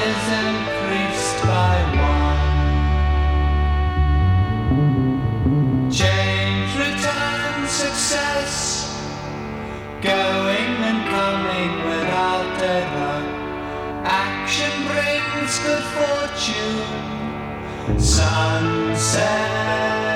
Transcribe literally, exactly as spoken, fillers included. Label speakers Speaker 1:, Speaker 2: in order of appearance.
Speaker 1: is increased by one. Change, return, success, going and coming without deadlock. Action brings good fortune. Sunset.